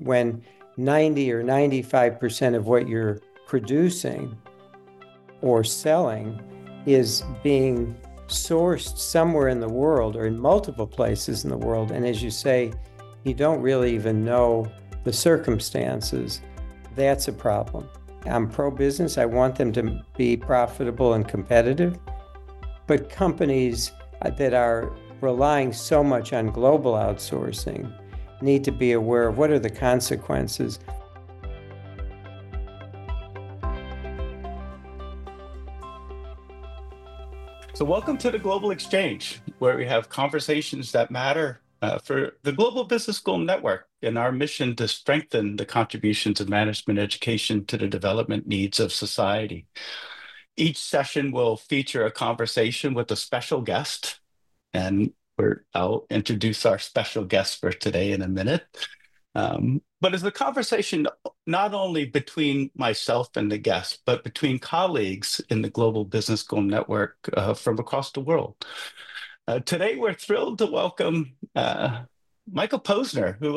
when 90 or 95% of what you're producing or selling is being sourced somewhere in the world or in multiple places in the world. And as you say, you don't really even know the circumstances. That's a problem. I'm pro-business. I want them to be profitable and competitive. But companies that are relying so much on global outsourcing need to be aware of what are the consequences. So welcome to the Global Exchange, where we have conversations that matter for the Global Business School Network and our mission to strengthen the contributions of management education to the development needs of society. Each session will feature a conversation with a special guest, and I'll introduce our special guest for today in a minute. But it's a conversation not only between myself and the guest, but between colleagues in the Global Business School Network from across the world. Today, we're thrilled to welcome Michael Posner, who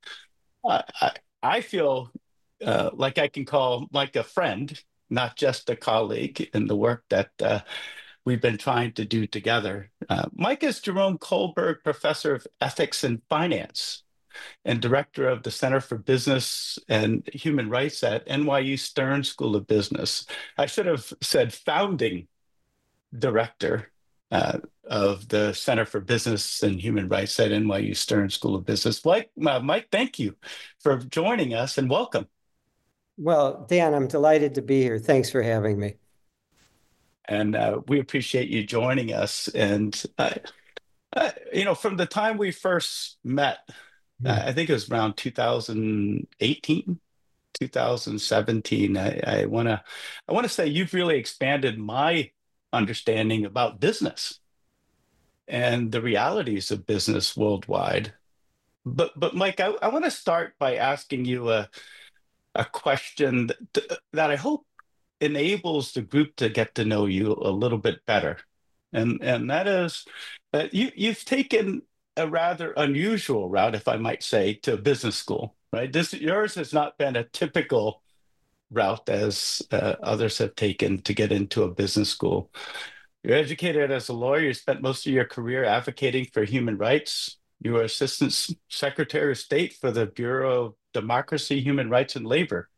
I feel like I can call Mike a friend, not just a colleague in the work that we've been trying to do together. Mike is Jerome Kohlberg Professor of Ethics and Finance and director of the Center for Business and Human Rights at NYU Stern School of Business. I should have said founding director of the Center for Business and Human Rights at NYU Stern School of Business. Mike, thank you for joining us and welcome. Well, Dan, I'm delighted to be here. Thanks for having me. And we appreciate you joining us. And, from the time we first met, I think it was around 2018, 2017. I want to say you've really expanded my understanding about business and the realities of business worldwide. But Mike, I want to start by asking you a question that I hope enables the group to get to know you a little bit better. And that is that you've taken a rather unusual route, if I might say, to business school, right? Yours has not been a typical route as others have taken to get into a business school. You're educated as a lawyer. You spent most of your career advocating for human rights. You were Assistant Secretary of State for the Bureau of Democracy, Human Rights, and Labor.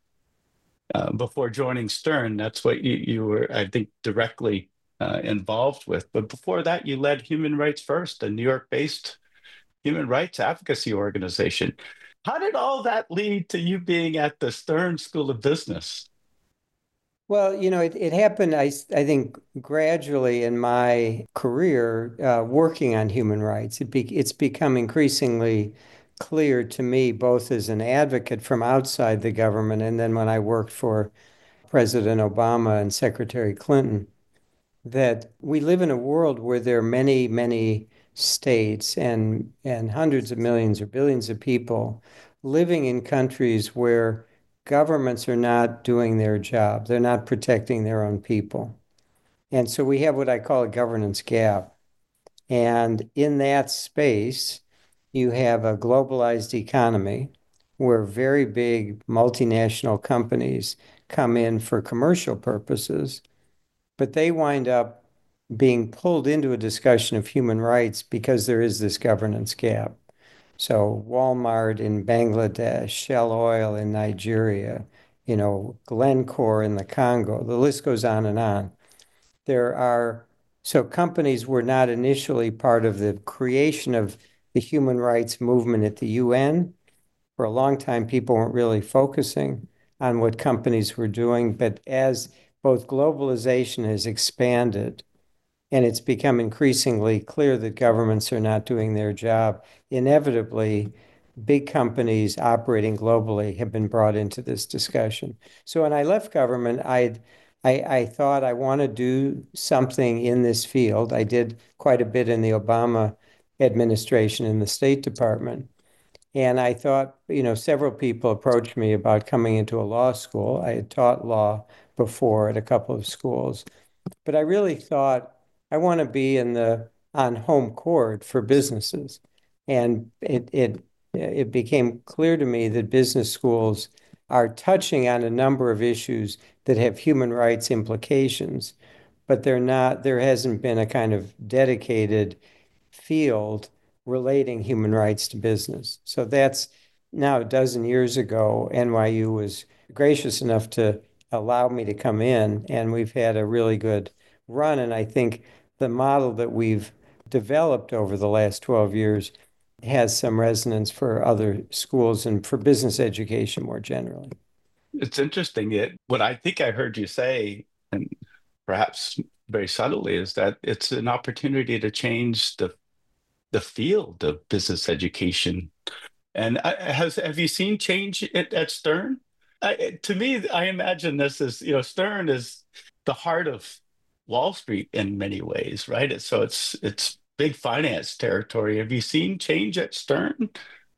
Before joining Stern, that's what you were, I think, directly involved with. But before that, you led Human Rights First, a New York-based human rights advocacy organization. How did all that lead to you being at the Stern School of Business? Well, it happened, I think, gradually in my career working on human rights. It's become increasingly clear to me, both as an advocate from outside the government and then when I worked for President Obama and Secretary Clinton, that we live in a world where there are many, many states and hundreds of millions or billions of people living in countries where governments are not doing their job. They're not protecting their own people. And so we have what I call a governance gap. And in that space, you have a globalized economy where very big multinational companies come in for commercial purposes, but they wind up being pulled into a discussion of human rights because there is this governance gap. So Walmart in Bangladesh, Shell Oil in Nigeria, Glencore in the Congo, the list goes on and on. So companies were not initially part of the creation of the human rights movement at the UN. For a long time, people weren't really focusing on what companies were doing, but as both globalization has expanded and it's become increasingly clear that governments are not doing their job, inevitably, big companies operating globally have been brought into this discussion. So when I left government, I thought I want to do something in this field. I did quite a bit in the Obama administration in the State Department. And I thought, several people approached me about coming into a law school. I had taught law before at a couple of schools, but I really thought I want to be on home court for businesses. And it it became clear to me that business schools are touching on a number of issues that have human rights implications, but there hasn't been a kind of dedicated field relating human rights to business. So that's now a dozen years ago. NYU was gracious enough to allow me to come in, and we've had a really good run. And I think the model that we've developed over the last 12 years has some resonance for other schools and for business education more generally. It's interesting. What I think I heard you say, and perhaps very subtly, is that it's an opportunity to change the field of business education. And have you seen change at Stern? To me, I imagine this as, Stern is the heart of Wall Street in many ways, right? So it's big finance territory. Have you seen change at Stern?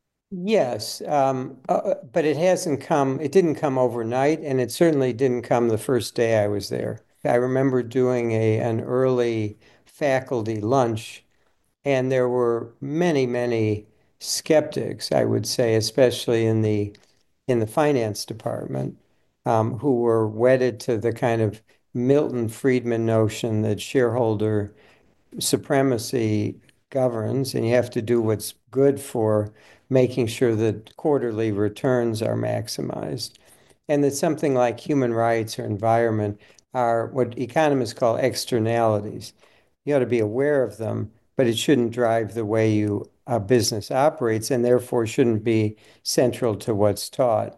Yes, but it didn't come overnight, and it certainly didn't come the first day I was there. I remember doing an early faculty lunch, and there were many, many skeptics, I would say, especially in the finance department, who were wedded to the kind of Milton Friedman notion that shareholder supremacy governs, and you have to do what's good for making sure that quarterly returns are maximized. And that something like human rights or environment are what economists call externalities. You ought to be aware of them, but it shouldn't drive the way a business operates and therefore shouldn't be central to what's taught.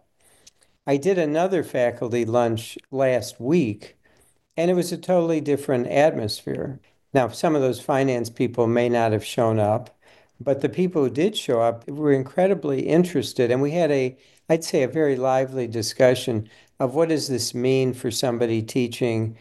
I did another faculty lunch last week, and it was a totally different atmosphere. Now, some of those finance people may not have shown up, but the people who did show up were incredibly interested. And we had I'd say, a very lively discussion of what does this mean for somebody teaching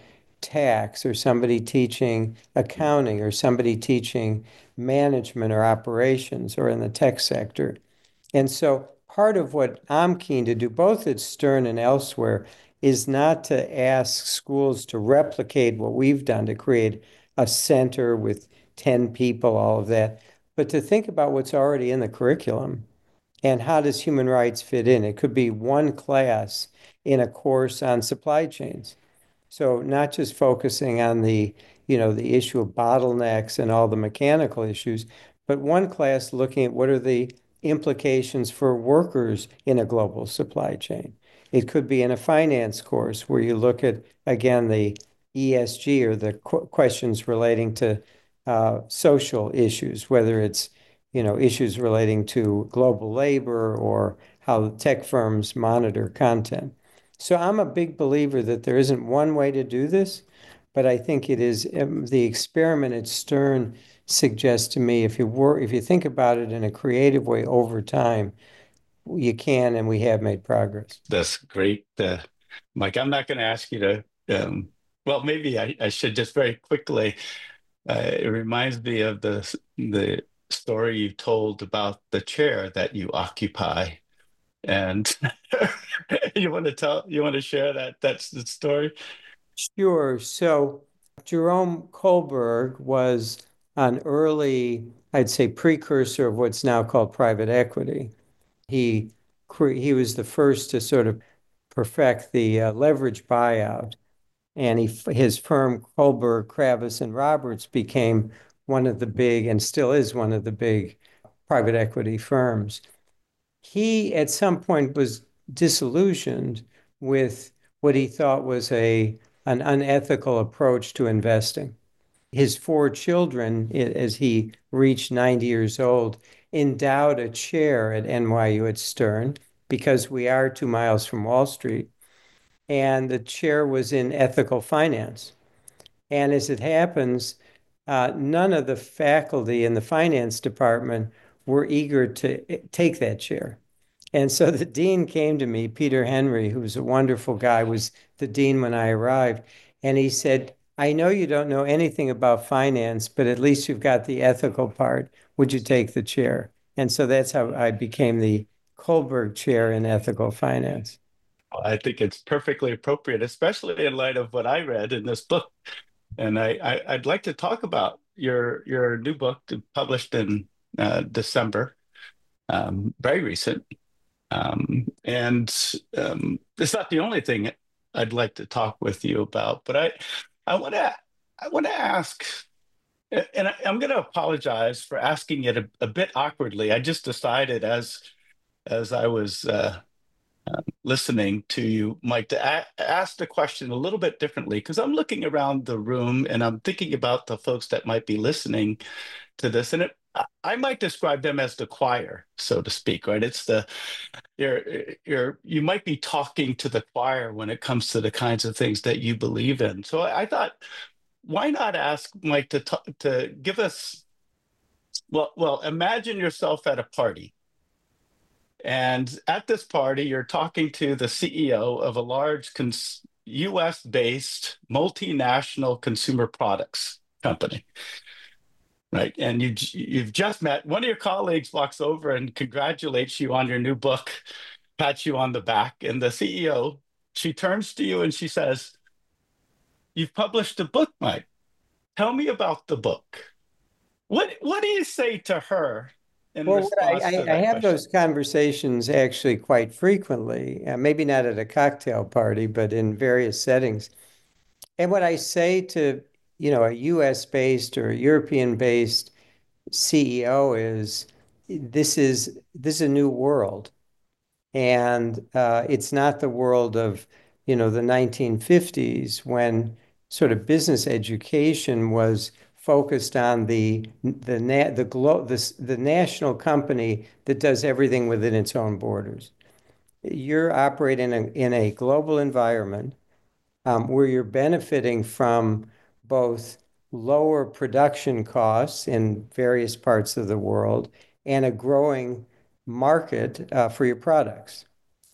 tax or somebody teaching accounting or somebody teaching management or operations or in the tech sector. And so part of what I'm keen to do, both at Stern and elsewhere, is not to ask schools to replicate what we've done to create a center with 10 people, all of that, but to think about what's already in the curriculum and how does human rights fit in. It could be one class in a course on supply chains. So not just focusing on the issue of bottlenecks and all the mechanical issues, but one class looking at what are the implications for workers in a global supply chain. It could be in a finance course where you look at, again, the ESG or the questions relating to social issues, whether it's, issues relating to global labor or how tech firms monitor content. So I'm a big believer that there isn't one way to do this, but I think it is the experiment at Stern suggests to me if you think about it in a creative way over time, you can and we have made progress. That's great. Mike, I'm not going to ask you to, well, maybe I should just very quickly. It reminds me of the story you told about the chair that you occupy. And you want to share that's the story? Sure. So Jerome Kohlberg was an early, I'd say, precursor of what's now called private equity. He he was the first to sort of perfect the leverage buyout, and his firm Kohlberg, Kravis, and Roberts became one of the big, and still is one of the big private equity firms. He at some point was disillusioned with what he thought was an unethical approach to investing. His four children, as he reached 90 years old, endowed a chair at NYU at Stern because we are 2 miles from Wall Street. And the chair was in ethical finance. And as it happens, none of the faculty in the finance department were eager to take that chair. And so the dean came to me, Peter Henry, who was a wonderful guy, was the dean when I arrived. And he said, I know you don't know anything about finance, but at least you've got the ethical part. Would you take the chair? And so that's how I became the Kohlberg Chair in Ethical Finance. I think it's perfectly appropriate, especially in light of what I read in this book. And I'd like to talk about your new book published in December. very recent. And it's not the only thing I'd like to talk with you about, but I want to I want to ask, and I'm going to apologize for asking it a bit awkwardly. I just decided as I was listening to you, Mike, to ask the question a little bit differently because I'm looking around the room and I'm thinking about the folks that might be listening to this, and I might describe them as the choir, so to speak, right? It's the you're you might be talking to the choir when it comes to the kinds of things that you believe in. So I thought, why not ask Mike to give us imagine yourself at a party. And at this party, you're talking to the CEO of a large US based multinational consumer products company, right? And you've just met one of your colleagues walks over and congratulates you on your new book, pats you on the back, and the CEO, she turns to you and she says, "You've published a book, Mike. Tell me about the book." What do you say to her in Well, response to I that have question? those conversations actually quite frequently, maybe not at a cocktail party, but in various settings. And what I say to, a US based or a European based CEO is this is a new world. And it's not the world of, the 1950s when sort of business education was focused on the national company that does everything within its own borders. You're operating in a global environment where you're benefiting from both lower production costs in various parts of the world and a growing market for your products.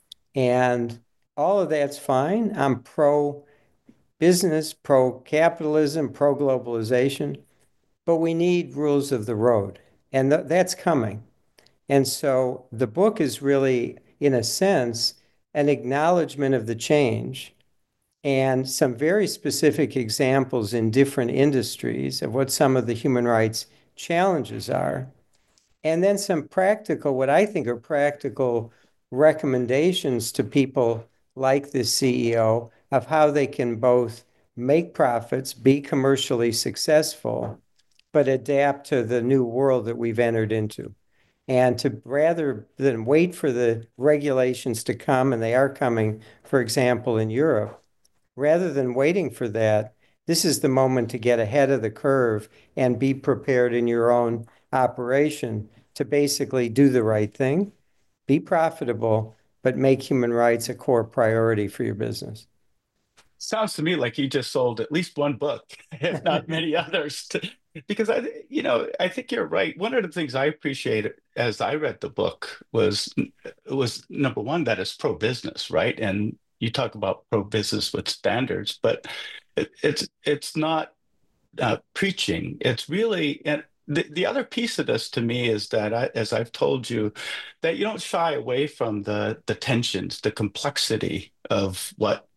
And all of that's fine. I'm pro business, pro capitalism, pro globalization, but we need rules of the road. And that's coming. And so the book is really, in a sense, an acknowledgement of the change and some very specific examples in different industries of what some of the human rights challenges are. And then some practical, what I think are practical recommendations to people like this CEO of how they can both make profits, be commercially successful, but adapt to the new world that we've entered into. And to rather than wait for the regulations to come, and they are coming, for example, in Europe, rather than waiting for that, this is the moment to get ahead of the curve and be prepared in your own operation to basically do the right thing, be profitable, but make human rights a core priority for your business. Sounds to me like you just sold at least one book, if not many others. Because I think you're right. One of the things I appreciated as I read the book was number one, that it's pro-business, right? And you talk about pro-business with standards, but it's not preaching. It's really, and the other piece of this to me is that as I've told you, that you don't shy away from the tensions, the complexity of what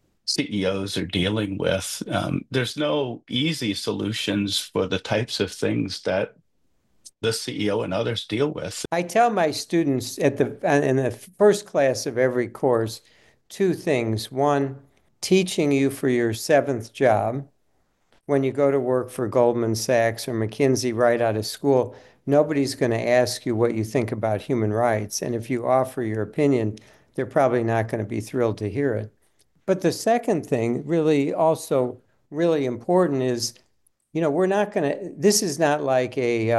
CEOs are dealing with. There's no easy solutions for the types of things that the CEO and others deal with. I tell my students in the first class of every course two things. One, teaching you for your seventh job. When you go to work for Goldman Sachs or McKinsey right out of school, nobody's going to ask you what you think about human rights. And if you offer your opinion, they're probably not going to be thrilled to hear it. But the second thing, really also really important, is we're not going to, this is not like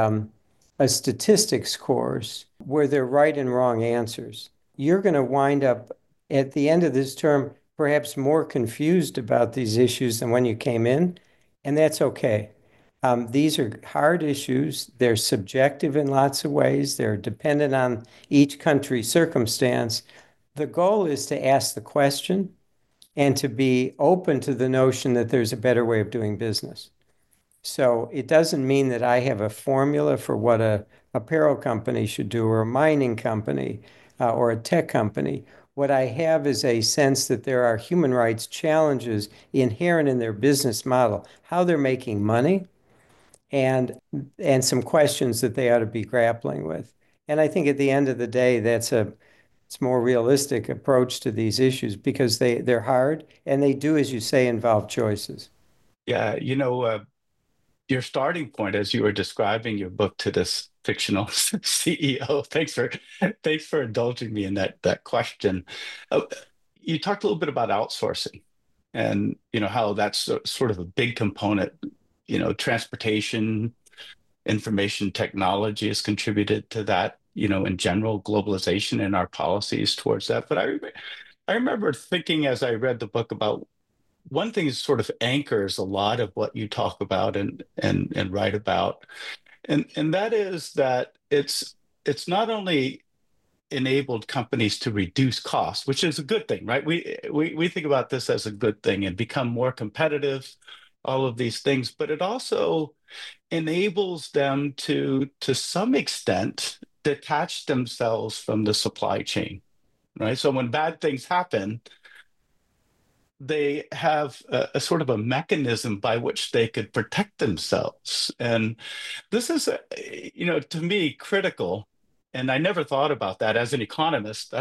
a statistics course where they're right and wrong answers. You're going to wind up at the end of this term perhaps more confused about these issues than when you came in, and that's okay. These are hard issues. They're subjective in lots of ways. They're dependent on each country's circumstance. The goal is to ask the question and to be open to the notion that there's a better way of doing business. So it doesn't mean that I have a formula for what a apparel company should do or a mining company or a tech company. What I have is a sense that there are human rights challenges inherent in their business model, how they're making money, and some questions that they ought to be grappling with. And I think at the end of the day, it's more realistic approach to these issues because they're hard and they do, as you say, involve choices. Yeah, your starting point as you were describing your book to this fictional CEO. Thanks for indulging me in that question. Uh, you talked a little bit about outsourcing and how that's sort of a big component. Transportation, information technology has contributed to that. In general, globalization and our policies towards that. But I remember thinking as I read the book about one thing is sort of anchors a lot of what you talk about and write about, and that is that it's not only enabled companies to reduce costs, which is a good thing, right? We think about this as a good thing and become more competitive, all of these things, but it also enables them to some extent, detach themselves from the supply chain, right? So when bad things happen, they have a sort of a mechanism by which they could protect themselves. And this is, to me, critical. And I never thought about that as an economist.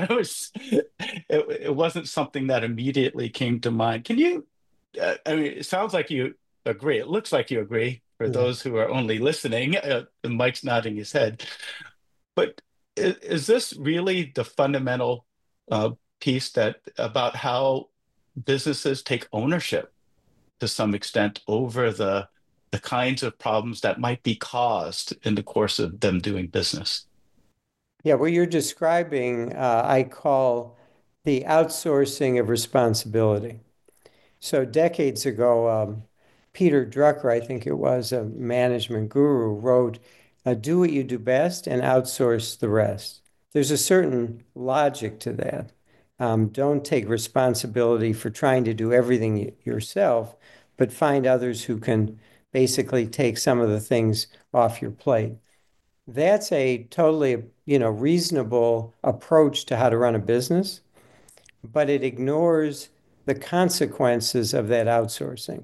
It wasn't something that immediately came to mind. I mean, it sounds like you agree. It looks like you agree for Yeah. those who are only listening. Mike's nodding his head. But is this really the fundamental uh, piece that about how businesses take ownership to some extent over the kinds of problems that might be caused in the course of them doing business? Yeah, what you're describing, I call the outsourcing of responsibility. So decades ago, Peter Drucker, I think it was, a management guru, wrote, "Do what you do best and outsource the rest." There's a certain logic to that. Don't take responsibility for trying to do everything yourself, but find others who can basically take some of the things off your plate. That's a totally, reasonable approach to how to run a business, but it ignores the consequences of that outsourcing.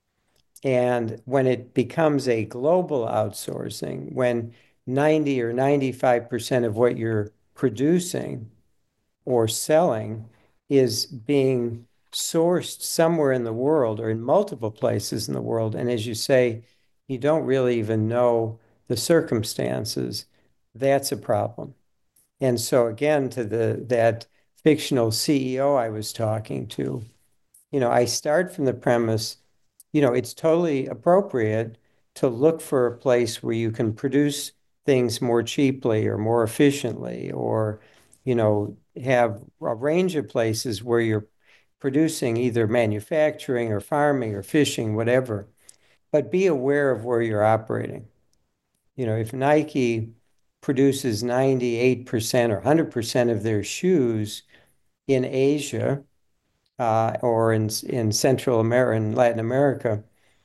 And when it becomes a global outsourcing, when 90 or 95% of what you're producing or selling is being sourced somewhere in the world or in multiple places in the world, and as you say, you don't really even know the circumstances, that's a problem. And so again, to that fictional CEO I was talking to, I start from the premise, it's totally appropriate to look for a place where you can produce things more cheaply or more efficiently, or, have a range of places where you're producing either manufacturing or farming or fishing, whatever. But be aware of where you're operating. If Nike produces 98% or 100% of their shoes in Asia, or in Central America and Latin America,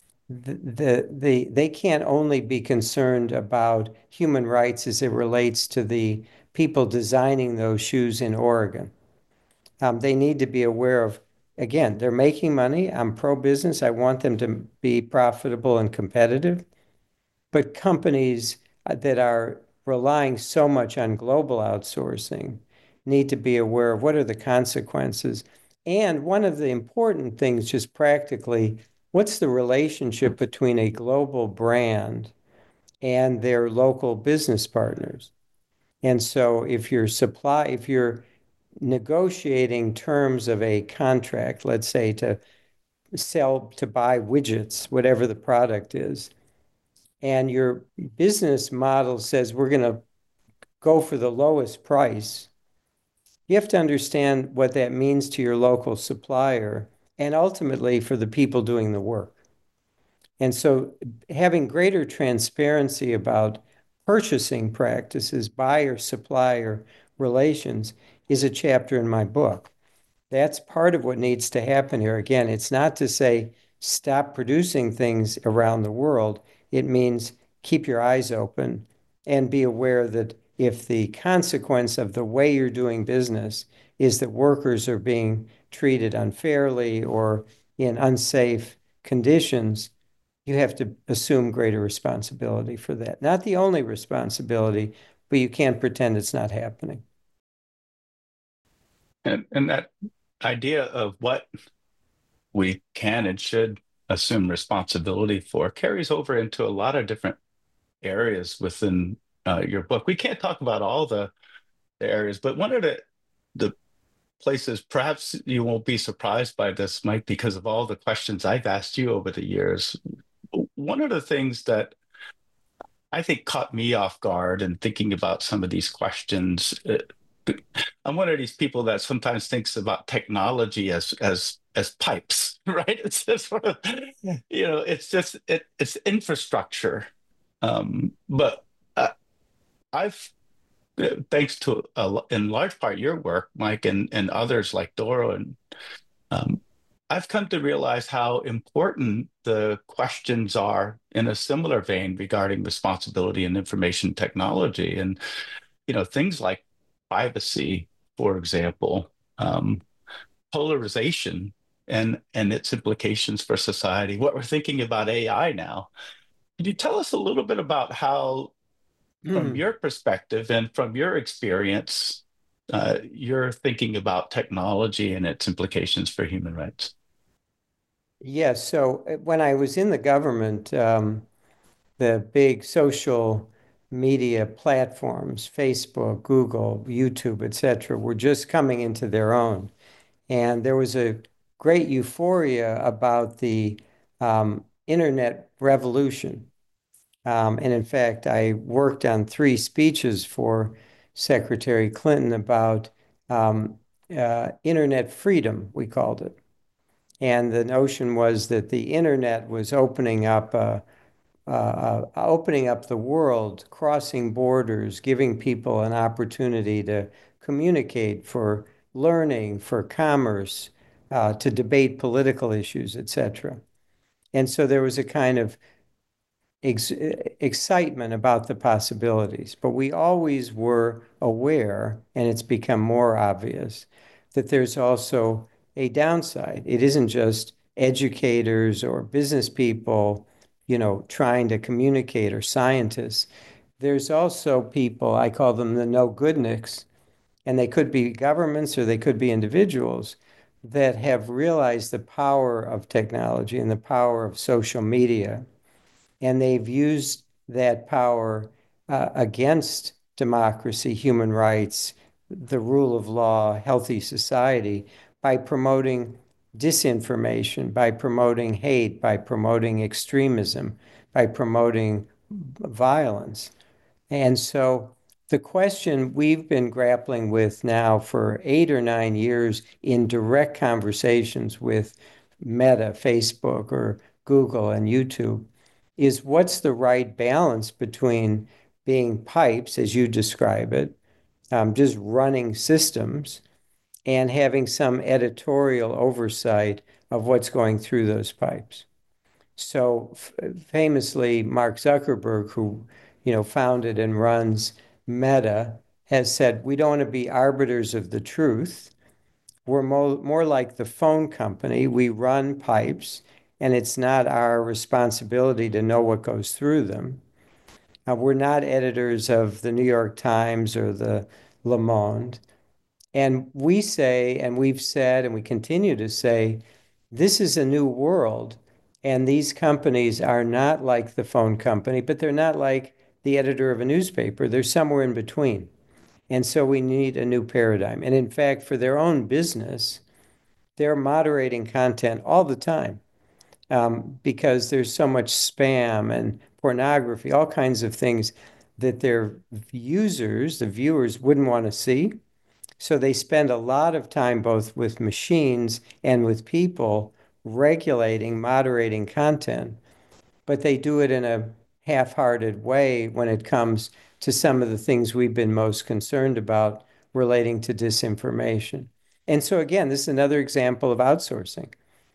they can't only be concerned about human rights as it relates to the people designing those shoes in Oregon. They need to be aware of, again, they're making money. I'm pro-business. I want them to be profitable and competitive. But companies that are relying so much on global outsourcing need to be aware of what are the consequences. And one of the important things, just practically, what's the relationship between a global brand and their local business partners? And so if you're negotiating terms of a contract, let's say to buy widgets, whatever the product is, and your business model says we're going to go for the lowest price, you have to understand what that means to your local supplier and ultimately for the people doing the work. And so having greater transparency about purchasing practices, buyer supplier relations is a chapter in my book. That's part of what needs to happen here. Again, it's not to say stop producing things around the world. It means keep your eyes open and be aware that if the consequence of the way you're doing business is that workers are being treated unfairly or in unsafe conditions, you have to assume greater responsibility for that. Not the only responsibility, but you can't pretend it's not happening. And that idea of what we can and should assume responsibility for carries over into a lot of different areas within your book. We can't talk about all the areas, but one of the places, perhaps you won't be surprised by this, Mike, because of all the questions I've asked you over the years. One of the things that I think caught me off guard in thinking about some of these questions. I'm one of these people that sometimes thinks about technology as pipes, right? It's just sort of, it's just it's infrastructure. But I've thanks to in large part your work, Mike, and others like Doro, and um, I've come to realize how important the questions are in a similar vein regarding responsibility in information technology, and things like privacy, for example, polarization, and its implications for society. What we're thinking about AI now. Could you tell us a little bit about how, from your perspective and from your experience, you're thinking about technology and its implications for human rights? Yes, so when I was in the government, the big social media platforms, Facebook, Google, YouTube, etc., were just coming into their own. And there was a great euphoria about the internet revolution. And in fact, I worked on three speeches for Secretary Clinton about internet freedom, we called it. And the notion was that the internet was opening up the world, crossing borders, giving people an opportunity to communicate for learning, for commerce, to debate political issues, etc. And so there was a kind of ex excitement about the possibilities, but we always were aware, and it's become more obvious, that there's also a downside. It isn't just educators or business people, trying to communicate or scientists. There's also people, I call them the no goodniks, and they could be governments or they could be individuals that have realized the power of technology and the power of social media, and they've used that power against democracy, human rights, the rule of law, healthy society by promoting disinformation, by promoting hate, by promoting extremism, by promoting violence. And so the question we've been grappling with now for 8 or 9 years in direct conversations with Meta, Facebook, or Google and YouTube is what's the right balance between being pipes, as you describe it, just running systems, and having some editorial oversight of what's going through those pipes. So famously, Mark Zuckerberg, who founded and runs Meta, has said we don't want to be arbiters of the truth. We're more like the phone company. We run pipes, and it's not our responsibility to know what goes through them. We're not editors of the New York Times or the Le Monde. And we say, and we've said, and we continue to say, this is a new world. And these companies are not like the phone company, but they're not like the editor of a newspaper. They're somewhere in between. And so we need a new paradigm. And in fact, for their own business, they're moderating content all the time, because there's so much spam and pornography, all kinds of things that their users, the viewers, wouldn't want to see. So they spend a lot of time both with machines and with people regulating, moderating content, but they do it in a half-hearted way when it comes to some of the things we've been most concerned about relating to disinformation. And so again, this is another example of outsourcing.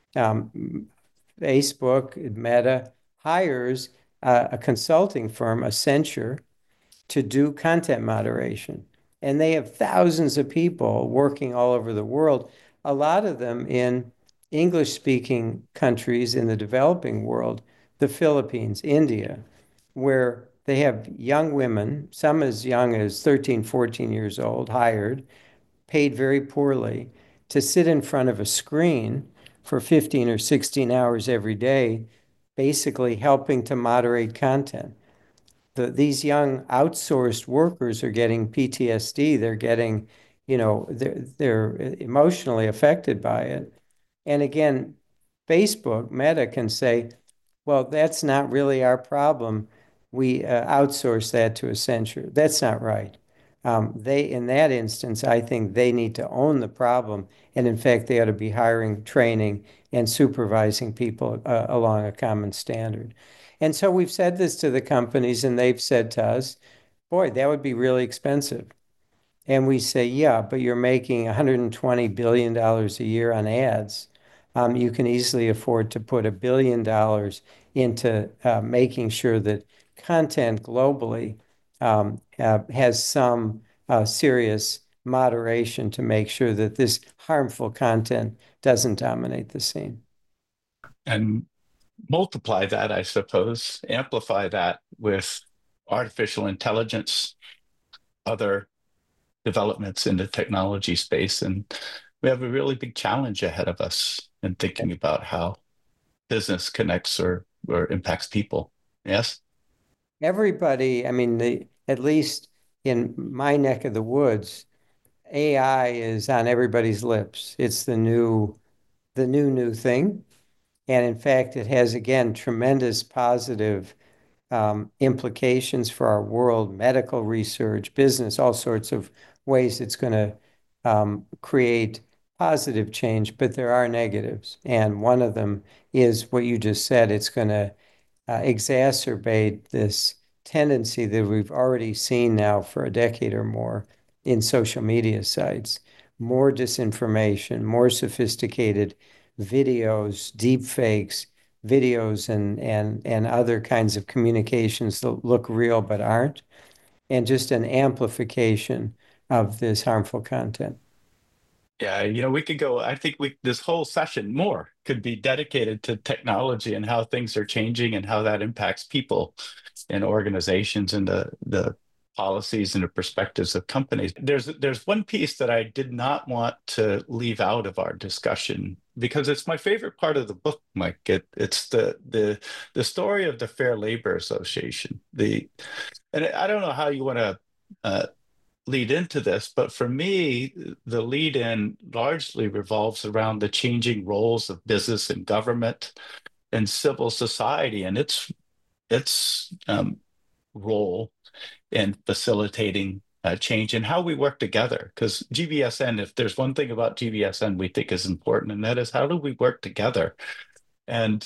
Um, Facebook, Meta, hires a consulting firm, Accenture, to do content moderation. And they have thousands of people working all over the world, a lot of them in English speaking countries in the developing world, the Philippines, India, where They have young women, some as young as 13, 14 years old, hired, paid very poorly to sit in front of a screen for 15 or 16 hours every day, basically helping to moderate content. These young outsourced workers are getting PTSD. They're getting, they're emotionally affected by it. And again, Facebook, Meta can say, well, that's not really our problem. We outsource that to Accenture. That's not right. In that instance, I think they need to own the problem. And in fact, they ought to be hiring, training, and supervising people along a common standard. And so we've said this to the companies, and they've said to us, boy, that would be really expensive. And we say, yeah, but you're making $120 billion a year on ads. You can easily afford to put $1 billion into making sure that content globally has some serious moderation to make sure that this harmful content doesn't dominate the scene. And multiply that, I suppose, amplify that with artificial intelligence, other developments in the technology space. And we have a really big challenge ahead of us in thinking about how business connects or impacts people. Yes? Everybody, I mean, at least in my neck of the woods, AI is on everybody's lips. It's the new thing. And in fact, it has, again, tremendous positive implications for our world, medical research, business, all sorts of ways it's going to create positive change, but there are negatives. And one of them is what you just said. It's going to exacerbate this tendency that we've already seen now for a decade or more in social media sites. More disinformation, more sophisticated videos, deep fakes, videos and other kinds of communications that look real but aren't, and just an amplification of this harmful content. Yeah, we could go, I think this whole session more could be dedicated to technology and how things are changing and how that impacts people and organizations and the policies and the perspectives of companies. There's one piece that I did not want to leave out of our discussion because it's my favorite part of the book, Mike. It's the story of the Fair Labor Association. And I don't know how you want to lead into this, but for me, the lead in largely revolves around the changing roles of business and government and civil society and its role in facilitating change and how we work together. Because GBSN, if there's one thing about GBSN we think is important, and that is how do we work together? And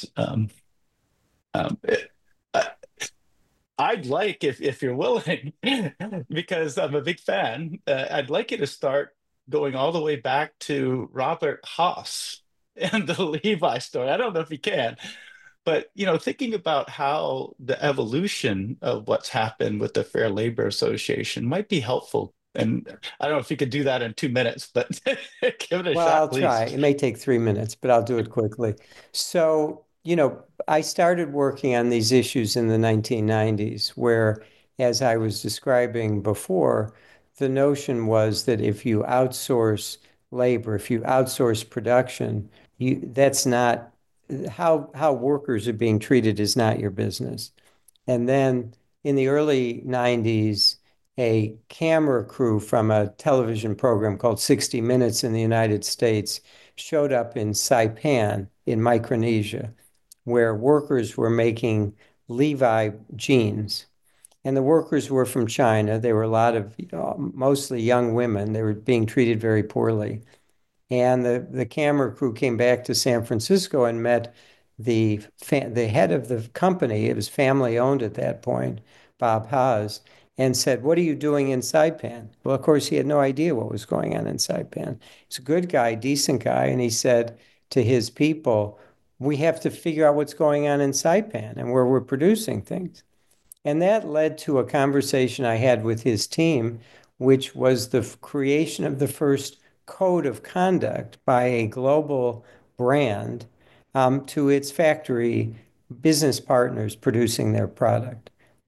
it, I'd like, if you're willing, because I'm a big fan, I'd like you to start going all the way back to Robert Haas and the Levi story. I don't know if you can, but thinking about how the evolution of what's happened with the Fair Labor Association might be helpful. And I don't know if you could do that in 2 minutes, but give it a Well, shot, I'll try. please. It may take 3 minutes, but I'll do it quickly. So, I started working on these issues in the 1990s, where, as I was describing before, the notion was that if you outsource labor, if you outsource production, that's not how workers are being treated is not your business. And then in the early 90s, a camera crew from a television program called 60 Minutes in the United States showed up in Saipan in Micronesia, where workers were making Levi jeans. And the workers were from China. They were a lot of mostly young women. They were being treated very poorly. And the camera crew came back to San Francisco and met the head of the company. It was family owned at that point, Bob Haas, and said, "What are you doing in Saipan?" Well, of course, he had no idea what was going on in Saipan. He's a good guy, decent guy, and he said to his people, "We have to figure out what's going on in Saipan and where we're producing things." And that led to a conversation I had with his team, which was the creation of the first code of conduct by a global brand to its factory business partners producing their product.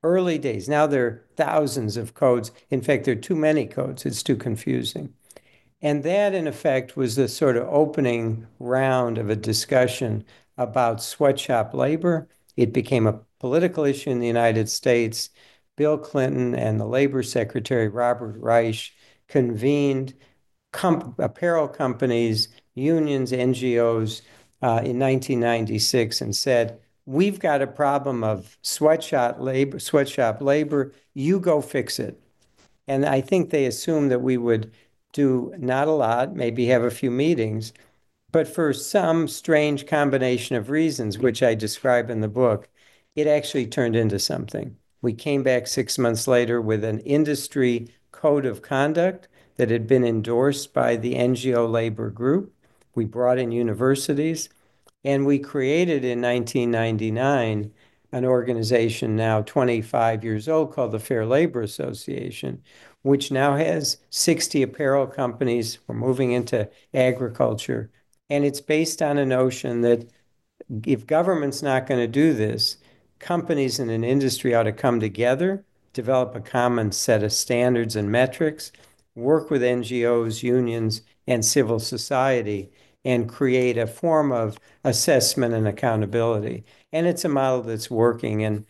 Early days. Now there are thousands of codes. In fact, there are too many codes. It's too confusing. And that, in effect, was the sort of opening round of a discussion about sweatshop labor. It became a political issue in the United States. Bill Clinton and the Labor Secretary, Robert Reich, convened apparel companies, unions, NGOs in 1996 and said, we've got a problem of sweatshop labor. You go fix it. And I think they assumed that we would do not a lot, maybe have a few meetings, but for some strange combination of reasons, which I describe in the book, it actually turned into something. We came back 6 months later with an industry code of conduct that had been endorsed by the NGO labor group. We brought in universities, and we created in 1999 an organization now 25 years old called the Fair Labor Association, which now has 60 apparel companies. We're moving into agriculture. And it's based on a notion that if government's not going to do this, companies in an industry ought to come together, develop a common set of standards and metrics, work with NGOs, unions, and civil society, and create a form of assessment and accountability. And it's a model that's working. And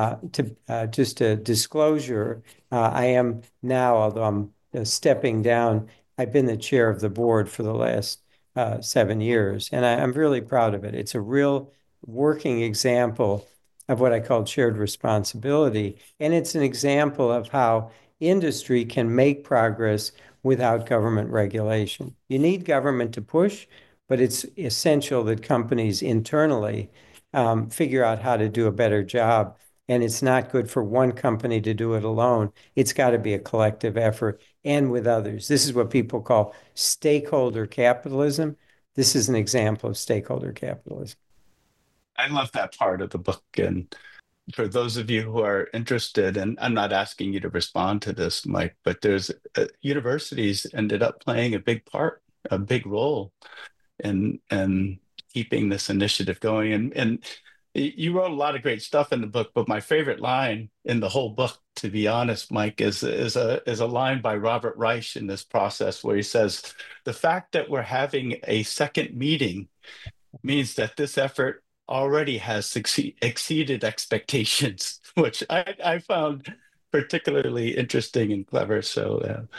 just a disclosure, I am now, although I'm stepping down, I've been the chair of the board for the last 7 years, and I'm really proud of it. It's a real working example of what I call shared responsibility, and it's an example of how industry can make progress without government regulation. You need government to push, but it's essential that companies internally figure out how to do a better job. And it's not good for one company to do it alone. It's got to be a collective effort and with others. This is what people call stakeholder capitalism. This is an example of stakeholder capitalism. I love that part of the book. And for those of you who are interested, and I'm not asking you to respond to this, Mike, but there's universities ended up playing a big part, a big role in keeping this initiative going. And you wrote a lot of great stuff in the book, but my favorite line in the whole book, to be honest, Mike, is a line by Robert Reich in this process where he says, "The fact that we're having a second meeting means that this effort already has exceeded expectations," which I found particularly interesting and clever. So,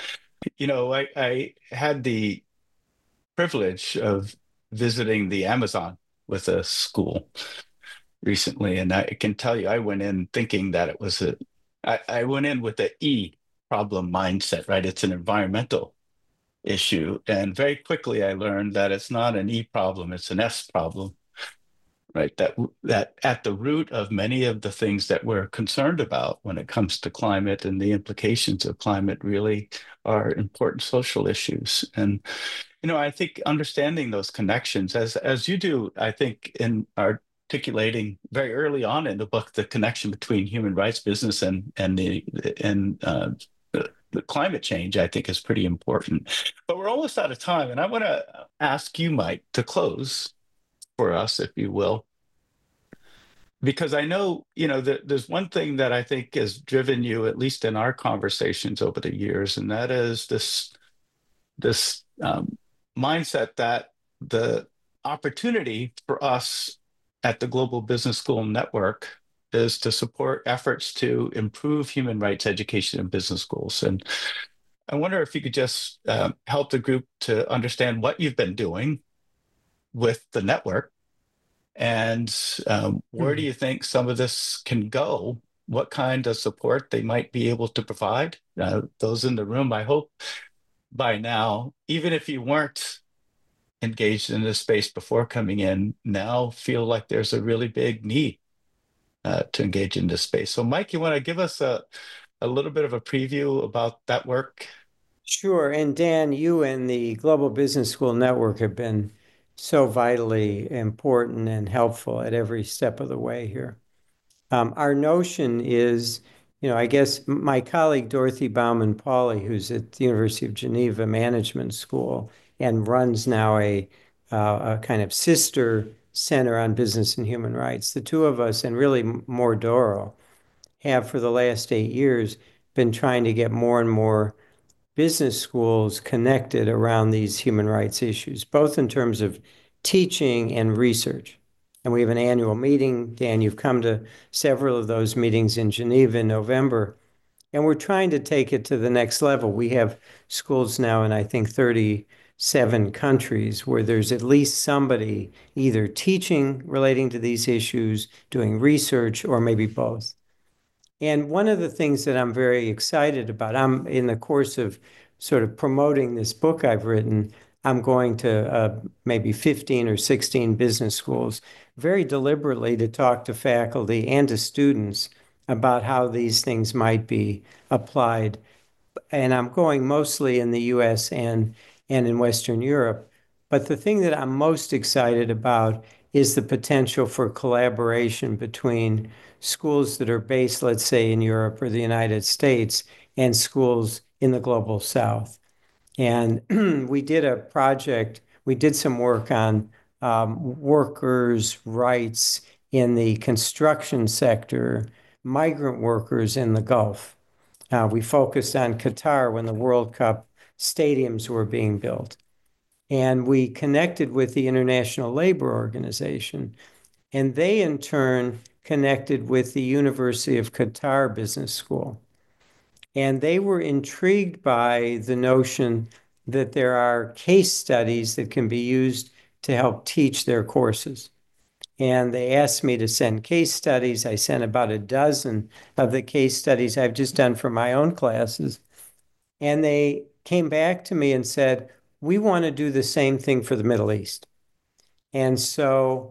I had the privilege of visiting the Amazon with a school recently, and I can tell you, I went in thinking that I went in with the E problem mindset, right? It's an environmental issue. And very quickly, I learned that it's not an E problem, it's an S problem, right? That at the root of many of the things that we're concerned about when it comes to climate and the implications of climate really are important social issues. And I think understanding those connections, as you do, I think in articulating very early on in the book the connection between human rights, business, and the climate change, I think is pretty important. But we're almost out of time, and I want to ask you, Mike, to close for us, if you will, because I know there's one thing that I think has driven you, at least in our conversations over the years, and that is this mindset that the opportunity for us at the Global Business School Network is to support efforts to improve human rights education in business schools. And I wonder if you could just help the group to understand what you've been doing with the network, and where do you think some of this can go? What kind of support they might be able to provide? Those in the room, I hope by now, even if you weren't engaged in this space before coming in, now feel like there's a really big need to engage in this space. So, Mike, you want to give us a little bit of a preview about that work? Sure. And Dan, you and the Global Business School Network have been so vitally important and helpful at every step of the way here. Our notion is, I guess my colleague Dorothy Baumann-Pauli, who's at the University of Geneva Management School and runs now a kind of sister center on business and human rights, the two of us, and really more Doro, have for the last 8 years been trying to get more and more business schools connected around these human rights issues, both in terms of teaching and research. And we have an annual meeting. Dan, you've come to several of those meetings in Geneva in November. And we're trying to take it to the next level. We have schools now in, I think, 37 countries where there's at least somebody either teaching relating to these issues, doing research, or maybe both. And one of the things that I'm very excited about, I'm in the course of sort of promoting this book I've written. I'm going to maybe 15 or 16 business schools very deliberately to talk to faculty and to students about how these things might be applied. And I'm going mostly in the US and in Western Europe. But the thing that I'm most excited about is the potential for collaboration between schools that are based, let's say, in Europe or the United States and schools in the global South. And we did a project, we did some work on workers' rights in the construction sector, migrant workers in the Gulf. We focused on Qatar when the World Cup stadiums were being built. And we connected with the International Labor Organization. And they, in turn, connected with the University of Qatar Business School. And they were intrigued by the notion that there are case studies that can be used to help teach their courses. And they asked me to send case studies. I sent about a dozen of the case studies I've just done for my own classes. And they came back to me and said, we want to do the same thing for the Middle East. And so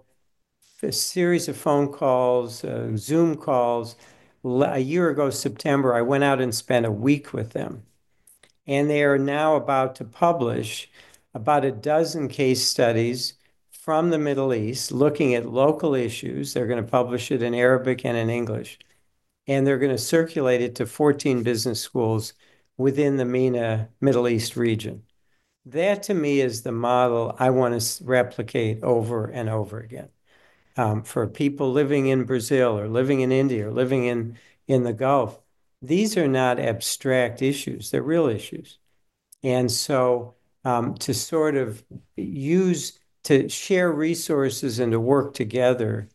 a series of phone calls, Zoom calls. A year ago, September, I went out and spent a week with them. And they are now about to publish about a dozen case studies from the Middle East looking at local issues. They're going to publish it in Arabic and in English. And they're going to circulate it to 14 business schools within the MENA Middle East region. That to me is the model I want to replicate over and over again. For people living in Brazil or living in India or living in the Gulf, these are not abstract issues, they're real issues. And so to sort of use, to share resources and to work together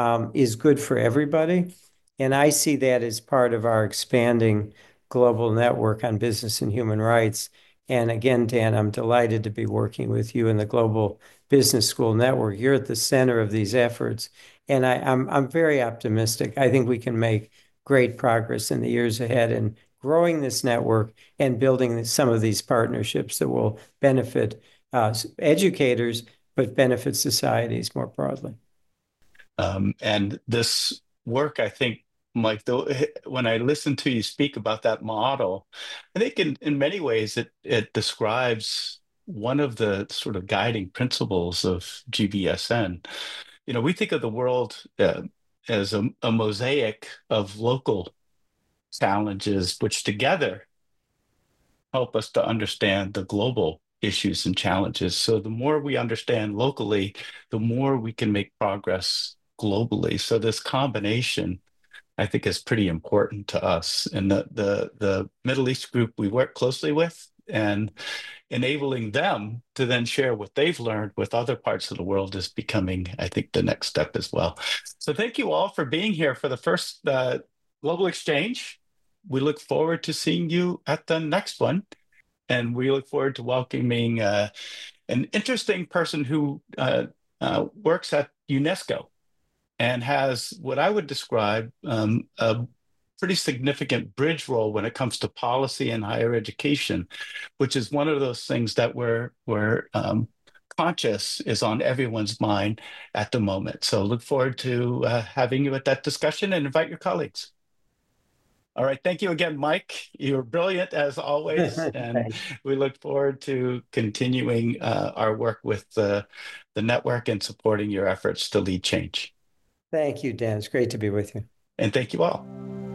is good for everybody. And I see that as part of our expanding global network on business and human rights. And again, Dan, I'm delighted to be working with you in the Global Business School Network. You're at the center of these efforts. And I'm very optimistic. I think we can make great progress in the years ahead in growing this network and building some of these partnerships that will benefit educators, but benefit societies more broadly. And this work, I think, Mike, though, when I listen to you speak about that model, I think in many ways it describes one of the sort of guiding principles of GBSN. You know, we think of the world as a mosaic of local challenges, which together help us to understand the global issues and challenges. So the more we understand locally, the more we can make progress globally. So this combination, I think, is pretty important to us. And the Middle East group we work closely with, and enabling them to then share what they've learned with other parts of the world is becoming, I think, the next step as well. So thank you all for being here for the first Global Exchange. We look forward to seeing you at the next one. And we look forward to welcoming an interesting person who works at UNESCO and has what I would describe a pretty significant bridge role when it comes to policy and higher education, which is one of those things that we're conscious is on everyone's mind at the moment. So look forward to having you at that discussion and invite your colleagues. All right. Thank you again, Mike. You're brilliant as always. And we look forward to continuing our work with the network and supporting your efforts to lead change. Thank you, Dan. It's great to be with you. And thank you all.